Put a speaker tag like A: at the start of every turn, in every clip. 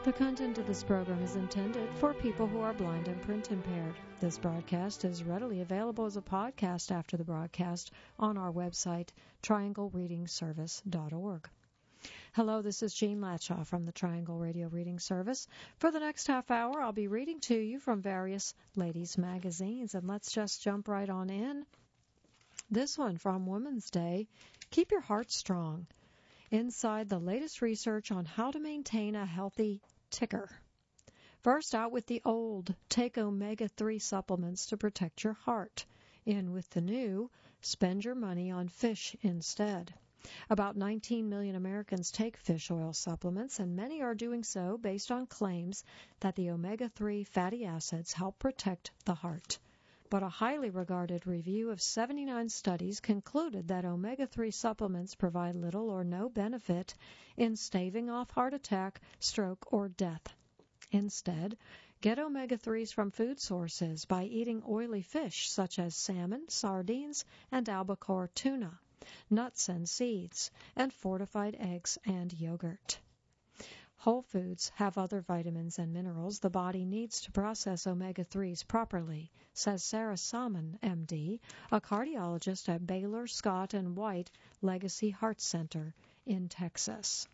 A: The content of this program is intended for people who are blind and print impaired. This broadcast is readily available as a podcast after the broadcast on our website, trianglereadingservice.org. Hello, this is Jean Latshaw from the Triangle Radio Reading Service. For the next half hour, I'll be reading to you from various ladies' magazines, and let's just jump right on in. This one from Women's Day, Keep Your Heart Strong. Inside the latest research on how to maintain a healthy ticker. First, out with the old, take omega-3 supplements to protect your heart. In with the new, spend your money on fish instead. About 19 million Americans take fish oil supplements, and many are doing so based on claims that the omega-3 fatty acids help protect the heart. But a highly regarded review of 79 studies concluded that omega-3 supplements provide little or no benefit in staving off heart attack, stroke, or death. Instead, get omega-3s from food sources by eating oily fish such as salmon, sardines, and albacore tuna, nuts and seeds, and fortified eggs and yogurt. Whole foods have other vitamins and minerals the body needs to process omega-3s properly, says Sarah Salmon, MD, a cardiologist at Baylor Scott & White Legacy Heart Center in Texas.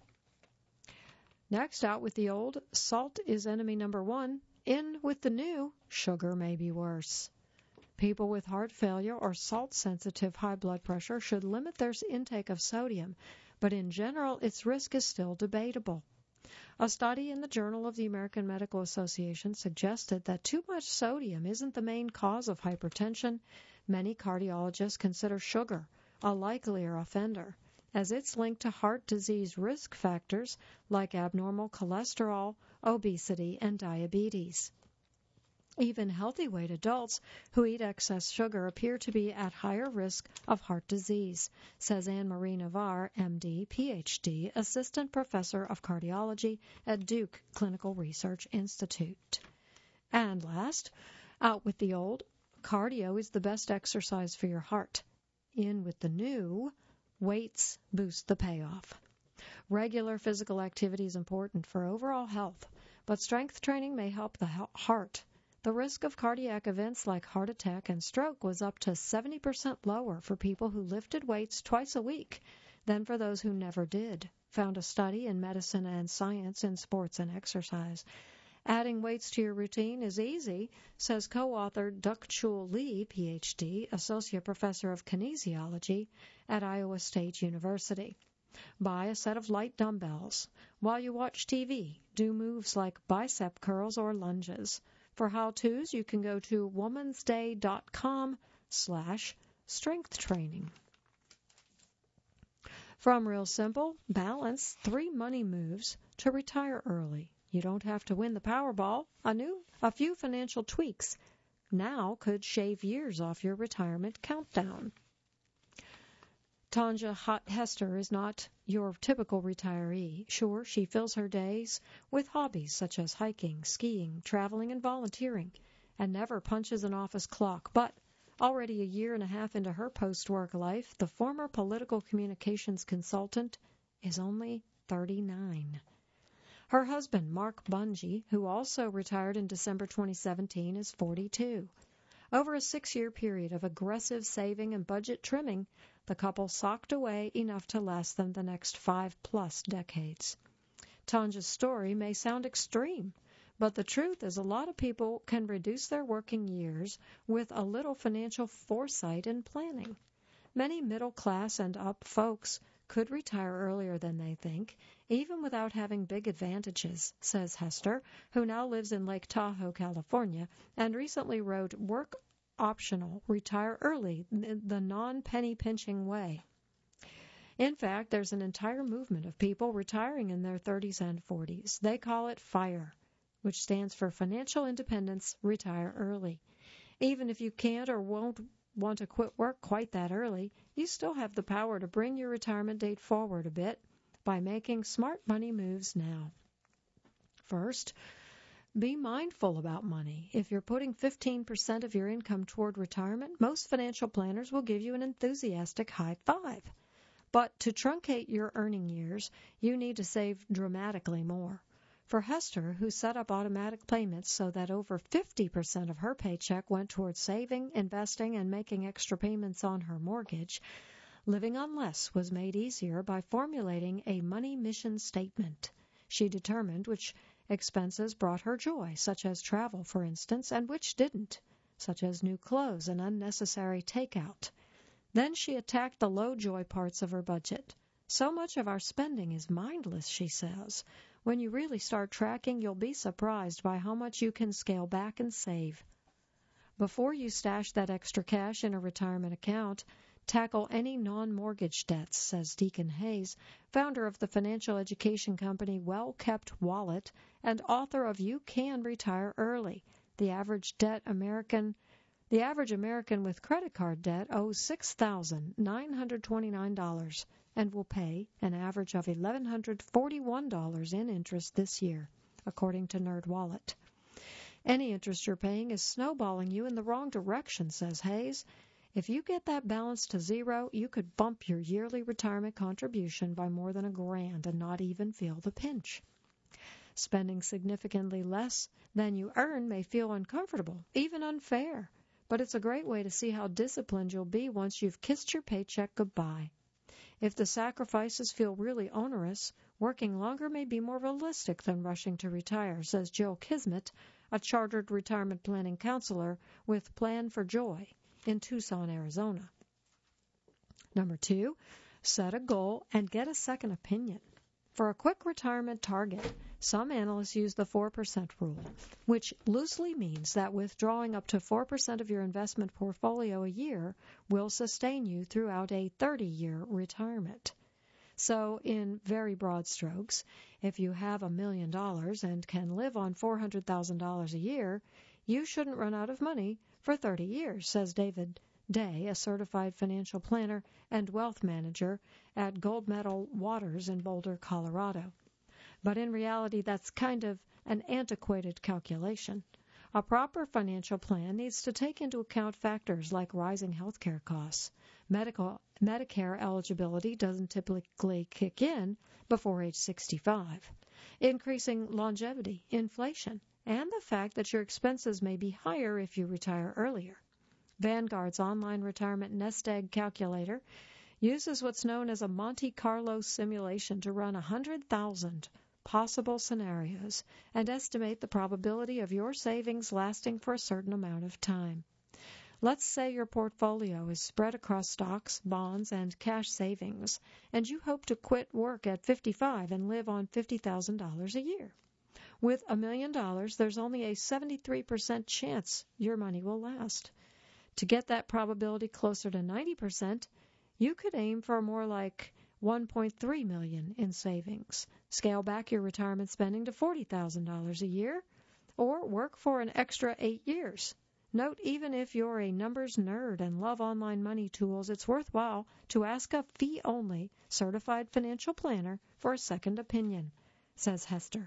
A: Next, out with the old, salt is enemy number one. In with the new, sugar may be worse. People with heart failure or salt-sensitive high blood pressure should limit their intake of sodium, but in general, its risk is still debatable. A study in the Journal of the American Medical Association suggested that too much sodium isn't the main cause of hypertension. Many cardiologists consider sugar a likelier offender, as it's linked to heart disease risk factors like abnormal cholesterol, obesity, and diabetes. Even healthy weight adults who eat excess sugar appear to be at higher risk of heart disease, says Anne-Marie Navarre, MD, PhD, Assistant Professor of Cardiology at Duke Clinical Research Institute. And last, out with the old, cardio is the best exercise for your heart. In with the new, weights boost the payoff. Regular physical activity is important for overall health, but strength training may help the heart. The risk of cardiac events like heart attack and stroke was up to 70% lower for people who lifted weights twice a week than for those who never did, found a study in Medicine and Science in Sports and Exercise. Adding weights to your routine is easy, says co-author Duk-Chul Lee, Ph.D., Associate Professor of Kinesiology at Iowa State University. Buy a set of light dumbbells. While you watch TV, do moves like bicep curls or lunges. For how-tos, you can go to womansday.com/strength training. From Real Simple, balance 3 money moves to retire early. You don't have to win the Powerball. A few financial tweaks now could shave years off your retirement countdown. Tanja Hester is not your typical retiree. Sure, she fills her days with hobbies such as hiking, skiing, traveling, and volunteering, and never punches an office clock. But already a year and a half into her post-work life, the former political communications consultant is only 39. Her husband, Mark Bungie, who also retired in December 2017, is 42. Over a 6-year period of aggressive saving and budget trimming, the couple socked away enough to last them the next 5+ decades. Tanja's story may sound extreme, but the truth is a lot of people can reduce their working years with a little financial foresight and planning. Many middle-class and up folks could retire earlier than they think, even without having big advantages, says Hester, who now lives in Lake Tahoe, California, and recently wrote Work Optional, Retire Early, the non-penny pinching way. In fact, there's an entire movement of people retiring in their 30s and 40s. They call it FIRE, which stands for Financial Independence, Retire Early. Even if you can't or won't want to quit work quite that early, you still have the power to bring your retirement date forward a bit by making smart money moves now. First, be mindful about money. If you're putting 15% of your income toward retirement, most financial planners will give you an enthusiastic high five. But to truncate your earning years, you need to save dramatically more. For Hester, who set up automatic payments so that over 50% of her paycheck went towards saving, investing, and making extra payments on her mortgage, living on less was made easier by formulating a money mission statement. She determined which expenses brought her joy, such as travel, for instance, and which didn't, such as new clothes and unnecessary takeout. Then she attacked the low-joy parts of her budget. So much of our spending is mindless, she says. When you really start tracking, you'll be surprised by how much you can scale back and save. Before you stash that extra cash in a retirement account, tackle any non-mortgage debts, says Deacon Hayes, founder of the financial education company Well Kept Wallet and author of You Can Retire Early. The average American with credit card debt owes $6,929 and will pay an average of $1,141 in interest this year, according to NerdWallet. Any interest you're paying is snowballing you in the wrong direction, says Hayes. If you get that balance to zero, you could bump your yearly retirement contribution by more than $1,000 and not even feel the pinch. Spending significantly less than you earn may feel uncomfortable, even unfair, but it's a great way to see how disciplined you'll be once you've kissed your paycheck goodbye. If the sacrifices feel really onerous, working longer may be more realistic than rushing to retire, says Jill Kismet, a chartered retirement planning counselor with Plan for Joy in Tucson, Arizona. Number 2, set a goal and get a second opinion. For a quick retirement target, some analysts use the 4% rule, which loosely means that withdrawing up to 4% of your investment portfolio a year will sustain you throughout a 30-year retirement. So, in very broad strokes, if you have $1 million and can live on $400,000 a year, you shouldn't run out of money for 30 years, says David Day, a certified financial planner and wealth manager at Gold Medal Waters in Boulder, Colorado. But in reality, that's kind of an antiquated calculation. A proper financial plan needs to take into account factors like rising healthcare costs. Medicare eligibility doesn't typically kick in before age 65. Increasing longevity, inflation, and the fact that your expenses may be higher if you retire earlier. Vanguard's online retirement nest egg calculator uses what's known as a Monte Carlo simulation to run 100,000 possible scenarios and estimate the probability of your savings lasting for a certain amount of time. Let's say your portfolio is spread across stocks, bonds, and cash savings, and you hope to quit work at 55 and live on $50,000 a year. With $1 million, there's only a 73% chance your money will last. To get that probability closer to 90%, you could aim for more like $1.3 million in savings. Scale back your retirement spending to $40,000 a year, or work for an extra 8 years. Note, even if you're a numbers nerd and love online money tools, it's worthwhile to ask a fee-only certified financial planner for a second opinion, says Hester.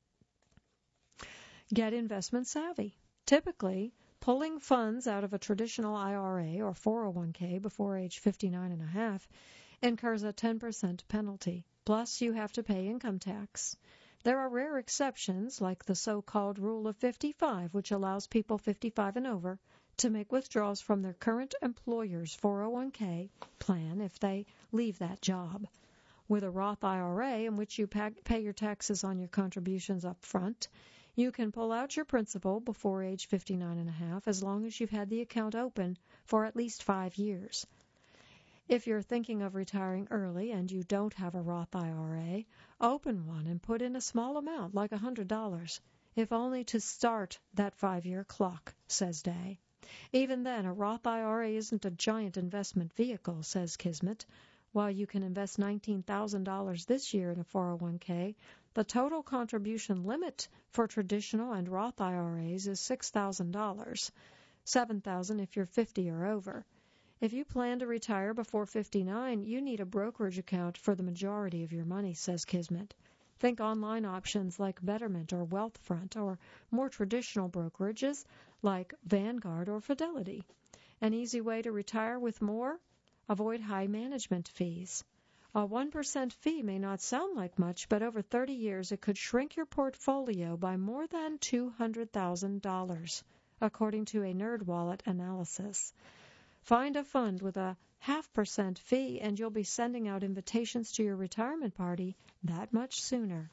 A: Get investment savvy. Typically, pulling funds out of a traditional IRA or 401k before age 59 and a half incurs a 10% penalty. Plus, you have to pay income tax. There are rare exceptions, like the so-called Rule of 55, which allows people 55 and over to make withdrawals from their current employer's 401k plan if they leave that job. With a Roth IRA, in which you pay your taxes on your contributions up front, you can pull out your principal before age 59 and a half as long as you've had the account open for at least 5 years. If you're thinking of retiring early and you don't have a Roth IRA, open one and put in a small amount, like $100, if only to start that 5-year clock, says Day. Even then, a Roth IRA isn't a giant investment vehicle, says Kismet. While you can invest $19,000 this year in a 401k, the total contribution limit for traditional and Roth IRAs is $6,000, $7,000 if you're 50 or over. If you plan to retire before 59, you need a brokerage account for the majority of your money, says Kismet. Think online options like Betterment or Wealthfront, or more traditional brokerages like Vanguard or Fidelity. An easy way to retire with more? Avoid high management fees. A 1% fee may not sound like much, but over 30 years it could shrink your portfolio by more than $200,000, according to a NerdWallet analysis. Find a fund with a 0.5% fee and you'll be sending out invitations to your retirement party that much sooner.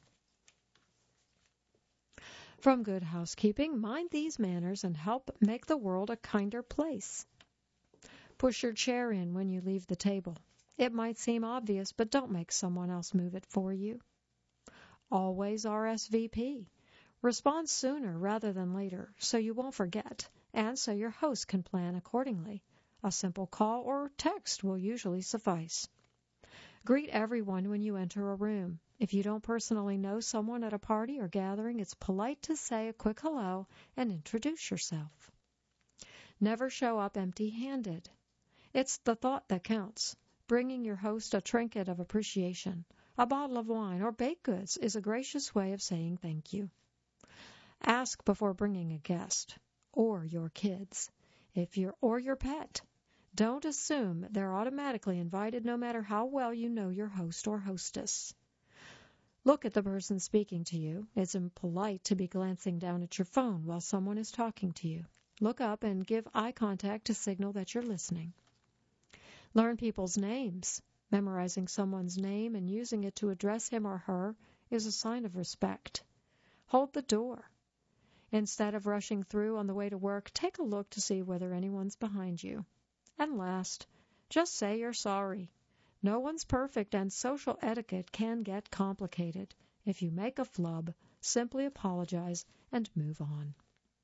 A: From Good Housekeeping, mind these manners and help make the world a kinder place. Push your chair in when you leave the table. It might seem obvious, but don't make someone else move it for you. Always RSVP. Respond sooner rather than later so you won't forget, and so your host can plan accordingly. A simple call or text will usually suffice. Greet everyone when you enter a room. If you don't personally know someone at a party or gathering, it's polite to say a quick hello and introduce yourself. Never show up empty-handed. It's the thought that counts. Bringing your host a trinket of appreciation, a bottle of wine, or baked goods is a gracious way of saying thank you. Ask before bringing a guest, or your kids, or your pet. Don't assume they're automatically invited no matter how well you know your host or hostess. Look at the person speaking to you. It's impolite to be glancing down at your phone while someone is talking to you. Look up and give eye contact to signal that you're listening. Learn people's names. Memorizing someone's name and using it to address him or her is a sign of respect. Hold the door. Instead of rushing through on the way to work, take a look to see whether anyone's behind you. And last, just say you're sorry. No one's perfect, and social etiquette can get complicated. If you make a flub, simply apologize and move on.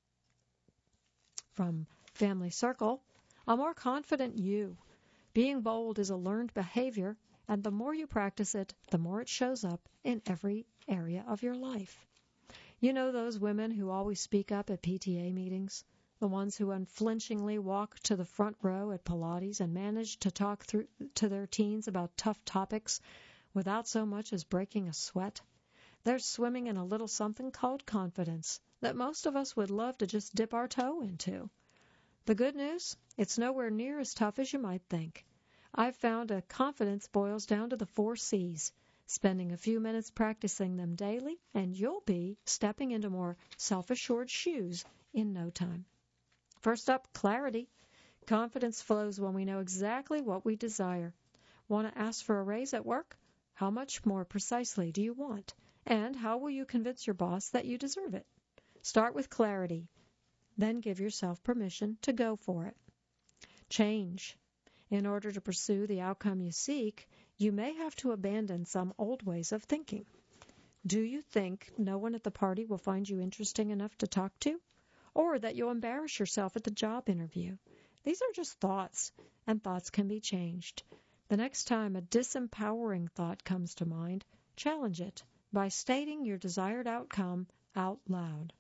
A: From Family Circle, a more confident you. Being bold is a learned behavior, and the more you practice it, the more it shows up in every area of your life. You know those women who always speak up at PTA meetings? The ones who unflinchingly walk to the front row at Pilates and manage to talk to their teens about tough topics without so much as breaking a sweat? They're swimming in a little something called confidence that most of us would love to just dip our toe into. The good news? It's nowhere near as tough as you might think. I've found that confidence boils down to the 4 C's. Spending a few minutes practicing them daily, and you'll be stepping into more self-assured shoes in no time. First up, clarity. Confidence flows when we know exactly what we desire. Want to ask for a raise at work? How much more precisely do you want? And how will you convince your boss that you deserve it? Start with clarity. Then give yourself permission to go for it. Change. In order to pursue the outcome you seek, you may have to abandon some old ways of thinking. Do you think no one at the party will find you interesting enough to talk to? Or that you'll embarrass yourself at the job interview? These are just thoughts, and thoughts can be changed. The next time a disempowering thought comes to mind, challenge it by stating your desired outcome out loud.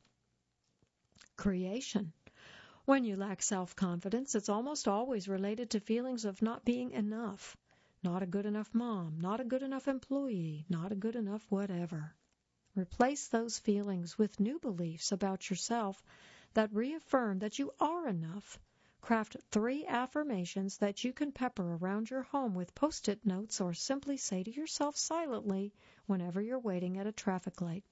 A: Creation. When you lack self-confidence, it's almost always related to feelings of not being enough. Not a good enough mom, not a good enough employee, not a good enough whatever. Replace those feelings with new beliefs about yourself that reaffirm that you are enough. Craft 3 affirmations that you can pepper around your home with Post-it notes or simply say to yourself silently whenever you're waiting at a traffic light.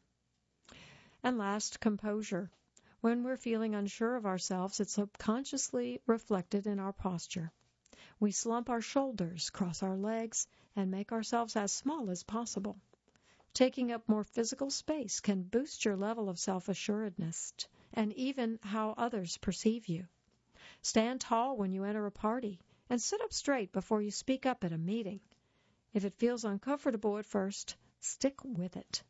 A: And last, composure. When we're feeling unsure of ourselves, it's subconsciously reflected in our posture. We slump our shoulders, cross our legs, and make ourselves as small as possible. Taking up more physical space can boost your level of self-assuredness and even how others perceive you. Stand tall when you enter a party, and sit up straight before you speak up at a meeting. If it feels uncomfortable at first, stick with it.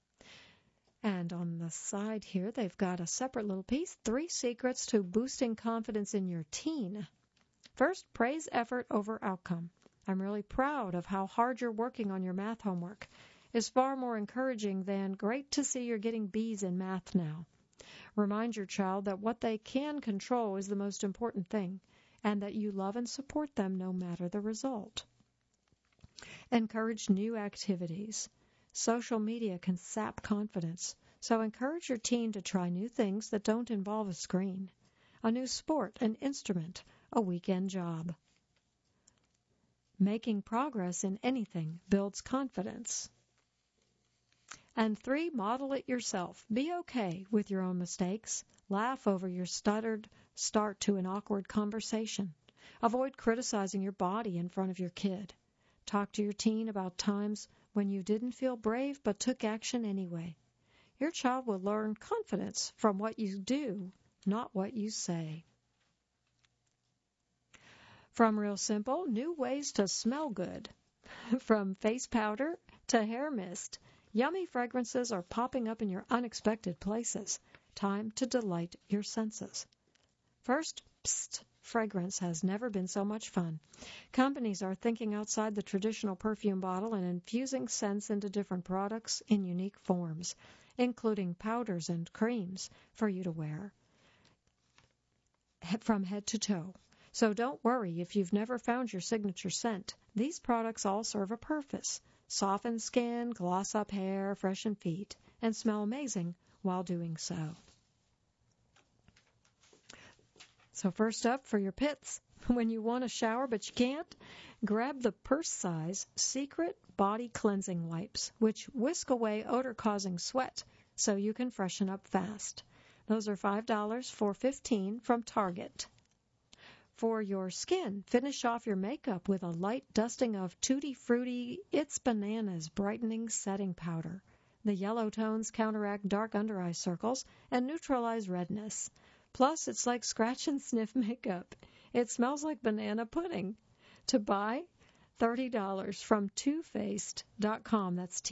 A: And on the side here, they've got a separate little piece, 3 secrets to boosting confidence in your teen. First, praise effort over outcome. I'm really proud of how hard you're working on your math homework. It's far more encouraging than great to see you're getting B's in math now. Remind your child that what they can control is the most important thing, and that you love and support them no matter the result. Encourage new activities. Social media can sap confidence, so encourage your teen to try new things that don't involve a screen. A new sport, an instrument, a weekend job. Making progress in anything builds confidence. And 3, model it yourself. Be okay with your own mistakes. Laugh over your stuttered start to an awkward conversation. Avoid criticizing your body in front of your kid. Talk to your teen about times when you didn't feel brave but took action anyway. Your child will learn confidence from what you do, not what you say. From Real Simple, new ways to smell good. From face powder to hair mist, yummy fragrances are popping up in your unexpected places. Time to delight your senses. First, psst, fragrance has never been so much fun. Companies are thinking outside the traditional perfume bottle and infusing scents into different products in unique forms, including powders and creams for you to wear from head to toe. So don't worry if you've never found your signature scent. These products all serve a purpose. Soften skin, gloss up hair, freshen feet, and smell amazing while doing so. So first up, for your pits, when you want a shower but you can't, grab the purse-size Secret Body Cleansing Wipes, which whisk away odor-causing sweat so you can freshen up fast. Those are $5 for 15 from Target. For your skin, finish off your makeup with a light dusting of Tutti Frutti It's Bananas Brightening Setting Powder. The yellow tones counteract dark under-eye circles and neutralize redness. Plus, it's like scratch and sniff makeup. It smells like banana pudding. To buy, $30 from toofaced.com. That's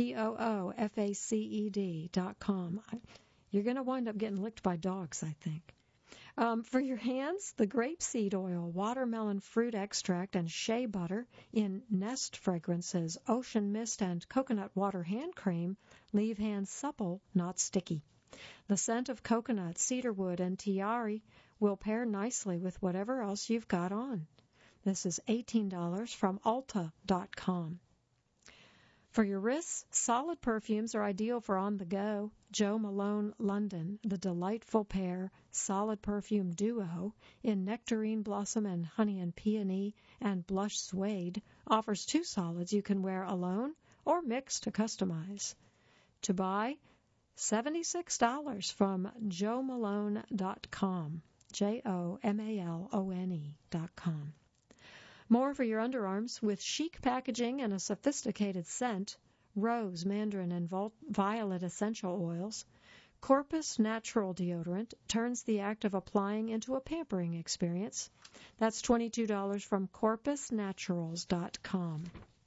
A: TOOFACED.com. You're going to wind up getting licked by dogs, I think. For your hands, the grapeseed oil, watermelon fruit extract, and shea butter in Nest Fragrances Ocean Mist and Coconut Water Hand Cream leave hands supple, not sticky. The scent of coconut, cedarwood, and tiare will pair nicely with whatever else you've got on. This is $18 from Ulta.com. For your wrists, solid perfumes are ideal for on the go. Jo Malone London, the delightful pair, solid perfume duo in Nectarine Blossom and Honey and Peony and Blush Suede, offers 2 solids you can wear alone or mix to customize. To buy, $76 from jomalone.com, JOMALONE.com. More for your underarms with chic packaging and a sophisticated scent. Rose, mandarin, and violet essential oils. Corpus Natural Deodorant turns the act of applying into a pampering experience. That's $22 from corpusnaturals.com.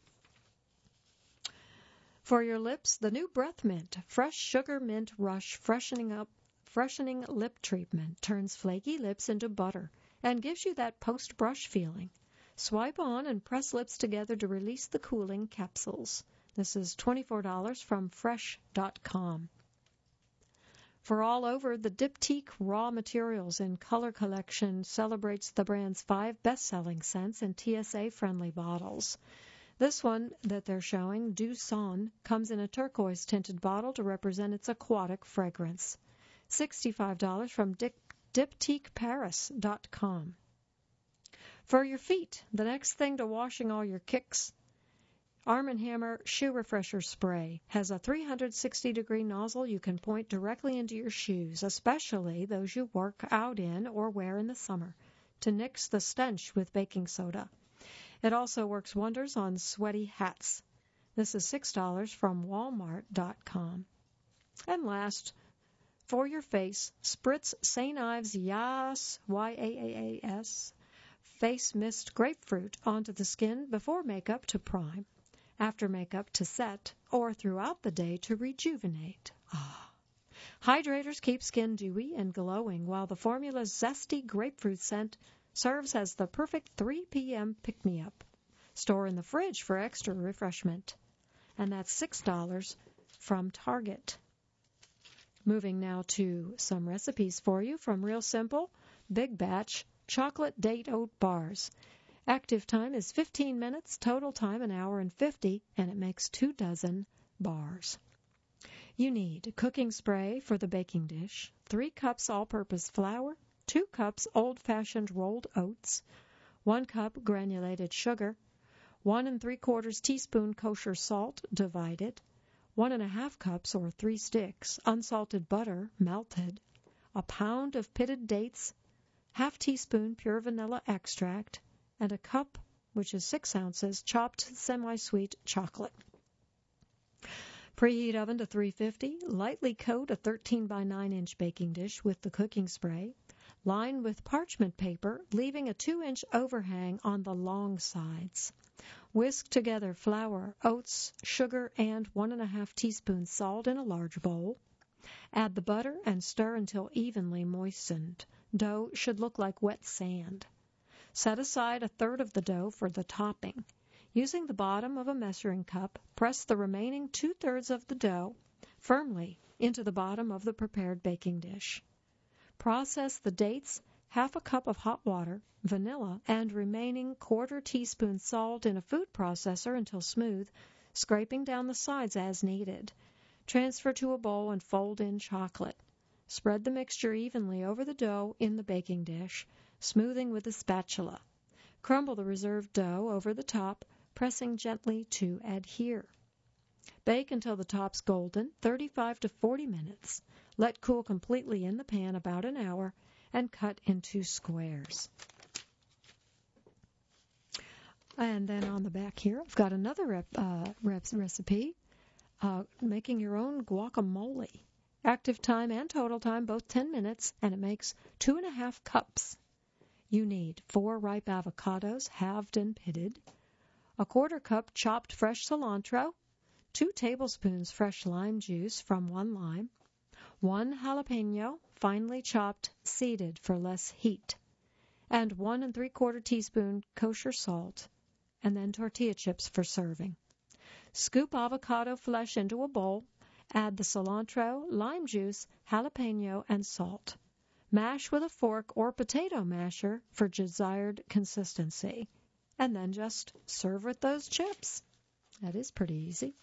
A: For your lips, the new Breath Mint, Fresh Sugar Mint Rush freshening lip treatment turns flaky lips into butter and gives you that post-brush feeling. Swipe on and press lips together to release the cooling capsules. This is $24 from fresh.com. For all over, the Diptyque Raw Materials in Color Collection celebrates the brand's 5 best-selling scents in TSA-friendly bottles. This one that they're showing, Du Son, comes in a turquoise-tinted bottle to represent its aquatic fragrance. $65 from DiptyqueParis.com. For your feet, the next thing to washing all your kicks, Arm & Hammer Shoe Refresher Spray has a 360-degree nozzle you can point directly into your shoes, especially those you work out in or wear in the summer, to nix the stench with baking soda. It also works wonders on sweaty hats. This is $6 from Walmart.com. And last, for your face, spritz St. Ives Yaas, Y-A-A-S, Face Mist Grapefruit onto the skin before makeup to prime, after makeup to set, or throughout the day to rejuvenate. Hydrators keep skin dewy and glowing, while the formula's zesty grapefruit scent serves as the perfect 3 p.m. pick-me-up. Store in the fridge for extra refreshment. And that's $6 from Target. Moving now to some recipes for you from Real Simple, Big Batch Chocolate Date Oat Bars. Active time is 15 minutes, total time an hour and 50, and it makes 2 dozen bars. You need cooking spray for the baking dish, 3 cups all-purpose flour, 2 cups old-fashioned rolled oats, 1 cup granulated sugar, 1 3/4 teaspoon kosher salt, divided. 1 1/2 cups or 3 sticks unsalted butter, melted. A pound of pitted dates, 1/2 teaspoon pure vanilla extract, and a cup, which is 6 ounces, chopped semi-sweet chocolate. Preheat oven to 350. Lightly coat a 13 by 9-inch baking dish with the cooking spray. Line with parchment paper, leaving a 2-inch overhang on the long sides. Whisk together flour, oats, sugar, and 1 1/2 teaspoons salt in a large bowl. Add the butter and stir until evenly moistened. Dough should look like wet sand. Set aside a third of the dough for the topping. Using the bottom of a measuring cup, press the remaining 2/3 of the dough firmly into the bottom of the prepared baking dish. Process the dates, 1/2 cup of hot water, vanilla, and remaining 1/4 teaspoon salt in a food processor until smooth, scraping down the sides as needed. Transfer to a bowl and fold in chocolate. Spread the mixture evenly over the dough in the baking dish, smoothing with a spatula. Crumble the reserved dough over the top, pressing gently to adhere. Bake until the top's golden, 35 to 40 minutes. Let cool completely in the pan about an hour, and cut into squares. And then on the back here, I've got another recipe, making your own guacamole. Active time and total time, both 10 minutes, and it makes 2 1/2 cups. You need 4 ripe avocados, halved and pitted, a 1/4 cup chopped fresh cilantro, 2 tablespoons fresh lime juice from 1 lime, 1 jalapeno, finely chopped, seeded for less heat, and 1 3/4 teaspoon kosher salt, and then tortilla chips for serving. Scoop avocado flesh into a bowl, add the cilantro, lime juice, jalapeno, and salt. Mash with a fork or potato masher for desired consistency, and then just serve with those chips. That is pretty easy.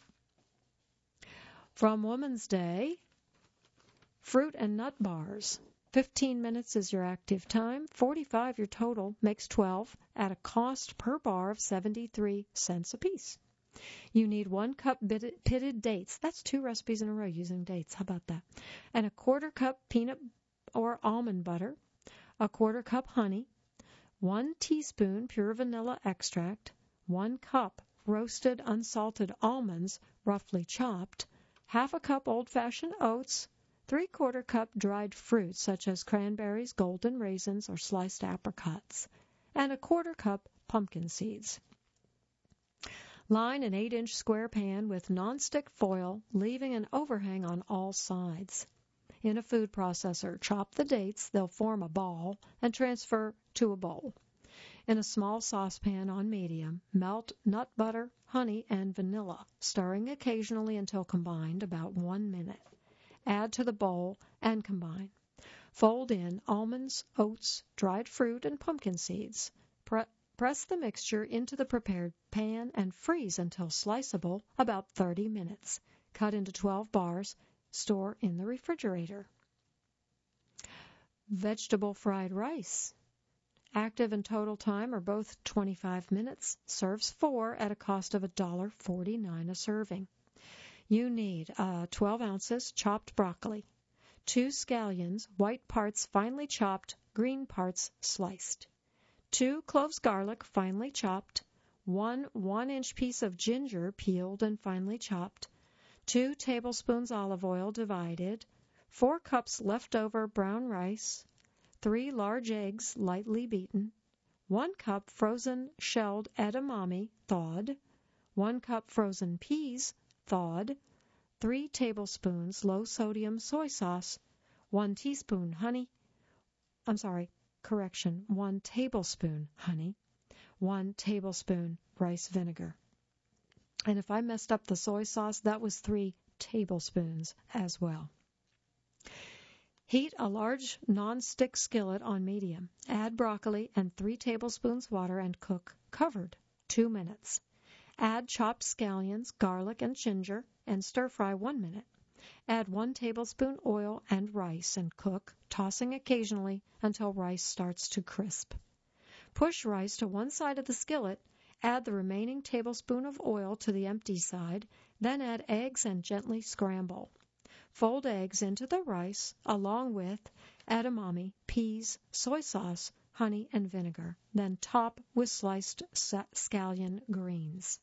A: From Woman's Day, fruit and nut bars. 15 minutes is your active time, 45 your total, makes 12 at a cost per bar of 73 cents apiece. You need 1 cup pitted dates. That's 2 recipes in a row using dates. How about that? And a 1/4 cup peanut or almond butter, a 1/4 cup honey, 1 teaspoon pure vanilla extract, 1 cup roasted unsalted almonds, roughly chopped, 1/2 cup old-fashioned oats, 3/4 cup dried fruits such as cranberries, golden raisins, or sliced apricots, and a 1/4 cup pumpkin seeds. Line an 8-inch square pan with nonstick foil, leaving an overhang on all sides. In a food processor, chop the dates, they'll form a ball, and transfer to a bowl. In a small saucepan on medium, melt nut butter, honey, and vanilla, stirring occasionally until combined about 1 minute. Add to the bowl and combine. Fold in almonds, oats, dried fruit, and pumpkin seeds. Press the mixture into the prepared pan and freeze until sliceable, about 30 minutes. Cut into 12 bars. Store in the refrigerator. Vegetable fried rice. Active and total time are both 25 minutes. Serves 4 at a cost of $1.49 a serving. You need 12 ounces chopped broccoli, 2 scallions, white parts finely chopped, green parts sliced, 2 cloves garlic finely chopped, 1 1-inch piece of ginger peeled and finely chopped, 2 tablespoons olive oil divided, 4 cups leftover brown rice, 3 large eggs lightly beaten, 1 cup frozen shelled edamame thawed, 1 cup frozen peas thawed, 3 tablespoons low-sodium soy sauce, 1 tablespoon honey, 1 tablespoon rice vinegar. And if I messed up the soy sauce, that was 3 tablespoons as well. Heat a large non-stick skillet on medium. Add broccoli and 3 tablespoons water and cook covered 2 minutes. Add chopped scallions, garlic, and ginger, and stir-fry 1 minute. Add 1 tablespoon oil and rice and cook, tossing occasionally until rice starts to crisp. Push rice to one side of the skillet Add the remaining tablespoon of oil to the empty side, then add eggs and gently scramble. Fold eggs into the rice along with edamame, peas, soy sauce, honey, and vinegar. Then top with sliced scallion greens.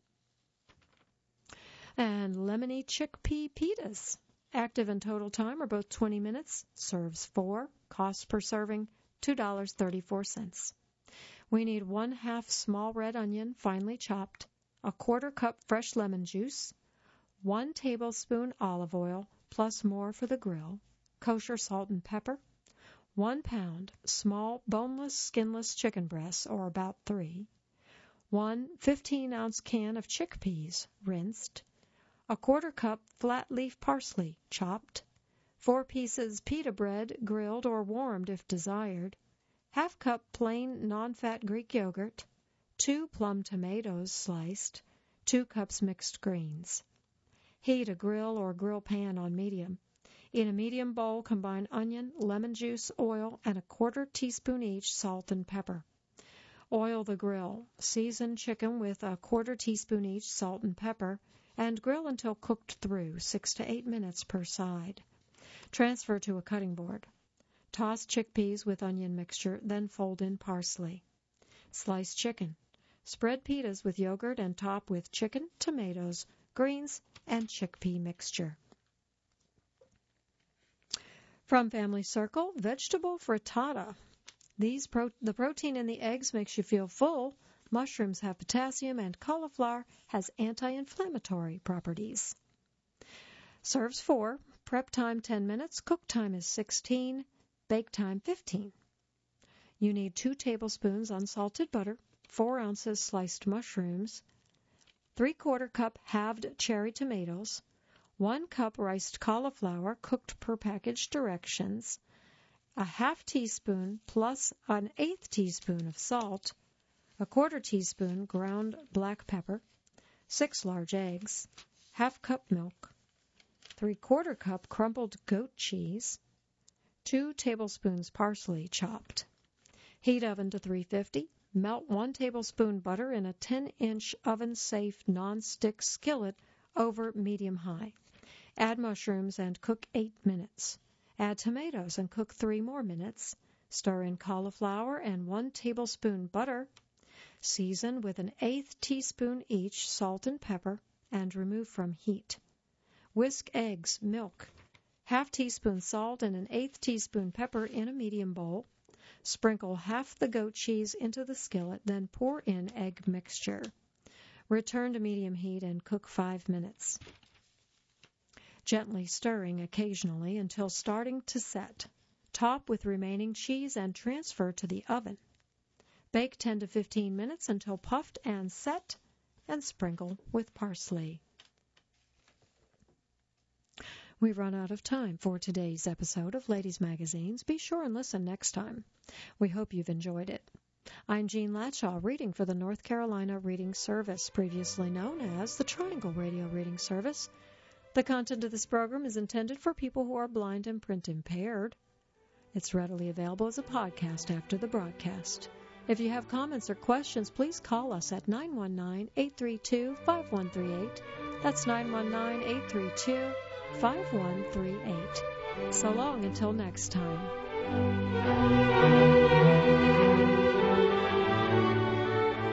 A: And lemony chickpea pitas. Active and total time are both 20 minutes. Serves 4. Cost per serving, $2.34. We need 1/2 small red onion, finely chopped, a 1/4 cup fresh lemon juice, 1 tablespoon olive oil, plus more for the grill, kosher salt and pepper, 1 pound small boneless, skinless chicken breasts, or about 3, 1 15-ounce can of chickpeas, rinsed, a 1/4 cup flat leaf parsley, chopped, 4 pieces pita bread, grilled or warmed if desired, 1/2 cup plain non-fat Greek yogurt, 2 plum tomatoes sliced, 2 cups mixed greens. Heat a grill or grill pan on medium. In a medium bowl, combine onion, lemon juice, oil, and a 1/4 teaspoon each salt and pepper. Oil the grill. Season chicken with a 1/4 teaspoon each salt and pepper, and grill until cooked through, 6 to 8 minutes per side. Transfer to a cutting board. Toss chickpeas with onion mixture, then fold in parsley. Slice chicken. Spread pitas with yogurt and top with chicken, tomatoes, greens, and chickpea mixture. From Family Circle, vegetable frittata. The protein in the eggs makes you feel full. Mushrooms have potassium, and cauliflower has anti-inflammatory properties. Serves 4. Prep time 10 minutes. Cook time is 16. Bake time 15. You need 2 tablespoons unsalted butter, 4 ounces sliced mushrooms, 3/4 cup halved cherry tomatoes, 1 cup riced cauliflower cooked per package directions, a 1/2 teaspoon plus an 1/8 teaspoon of salt, a 1/4 teaspoon ground black pepper, 6 large eggs, 1/2 cup milk, 3/4 cup crumbled goat cheese, 2 tablespoons parsley chopped. Heat oven to 350. Melt 1 tablespoon butter in a 10-inch oven-safe non-stick skillet over medium-high. Add mushrooms and cook 8 minutes. Add tomatoes and cook 3 more minutes. Stir in cauliflower and 1 tablespoon butter. Season with an 1/8 teaspoon each salt and pepper and remove from heat. Whisk eggs, milk, 1/2 teaspoon salt and an 1/8 teaspoon pepper in a medium bowl. Sprinkle half the goat cheese into the skillet, then pour in egg mixture. Return to medium heat and cook 5 minutes, gently stirring occasionally until starting to set. Top with remaining cheese and transfer to the oven. Bake 10 to 15 minutes until puffed and set, and sprinkle with parsley. We've run out of time for today's episode of Ladies Magazines. Be sure and listen next time. We hope you've enjoyed it. I'm Jean Latshaw, reading for the North Carolina Reading Service, previously known as the Triangle Radio Reading Service. The content of this program is intended for people who are blind and print impaired. It's readily available as a podcast after the broadcast. If you have comments or questions, please call us at 919-832-5138. That's 919-832-5138. So long until next time.